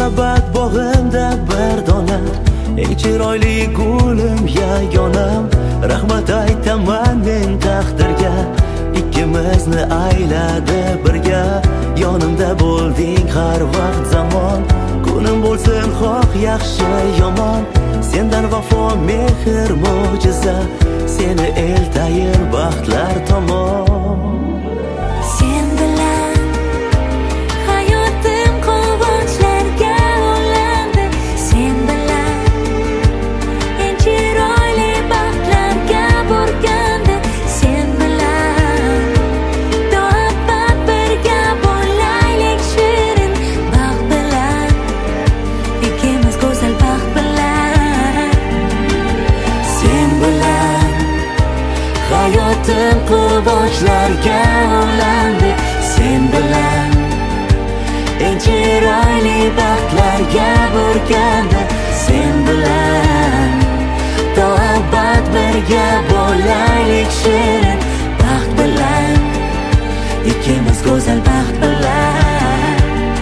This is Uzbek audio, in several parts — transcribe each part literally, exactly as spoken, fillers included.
Muhabbat bog'imda bir dona, eng chiroyli gulim yagonam. Rahmat aytaman men taqdirga, ikkimizni ayladi birga. Yonimda bo'lding har vaqt zamon, kunim bo'lsin xoh yaxshi yomon. Sendan vafo mehr mo'jiza, seni eltayin baxtlar tomon. Sen bilan hayotim quvonchlarga ulandi. Sen bilan eng chiroyli baxtlarga burkandi. Sen bilan to abad birga bo'laylik shirin baxt bilan, ikkimiz go'zal baxt bilan. Sen bilan hayotim quvonchlarga ulandi. Sen bilan eng chiroyli baxtlarga burkandi. Sen bilan to abad birga bo'laylik shirin baxt bilan, ikkimiz go'zal baxt bilan.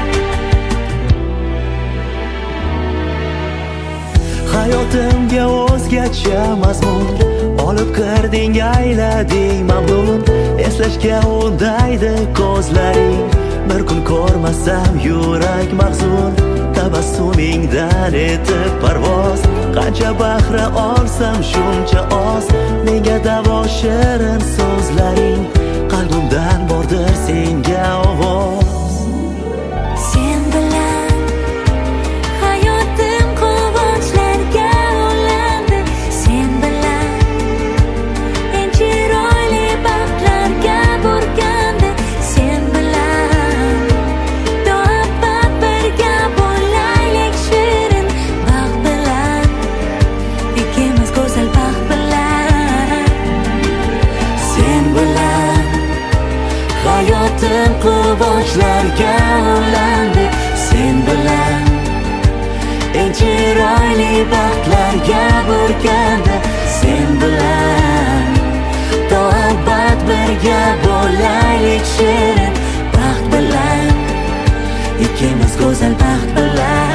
Hayotimga o'zgacha mazmun olib kirding, aylading mamnun. Eslashga undaydi ko'zlaring, bir kun ko'rmasam yurak mahzun. Tabassumingdan etib parvoz, qancha bahra olsam shuncha oz. Menga davo shirin so'zlaring, qalbimdan bordir senga ovoz. Sen bilan hayotim quvonchlarga ulandi. Sen bilan eng chiroyli baxtlarga burkandi. Sen bilan to abad birga bo'laylik shirin baxt bilan, ikkimiz go'zal baxt bilan. Sen bilan hayotim quvonchlarga ulandi. Sen bilan eng chiroyli baxtlarga burkandi. Sen bilan to abad birga bo'laylik shirin baxt bilan, ikkimiz go'zal baxt bilan.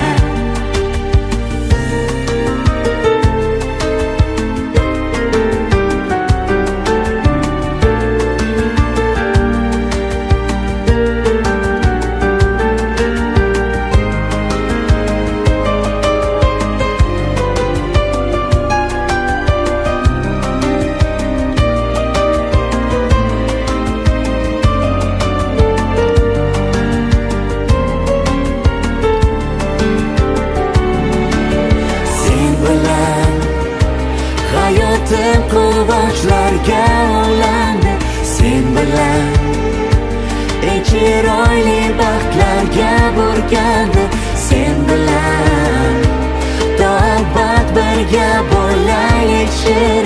Hayotim quvonchlarga ulandi. Sen bilan eng chiroyli baxtlarga burkandi. Sen bilan to abad birga bo'laylik shirin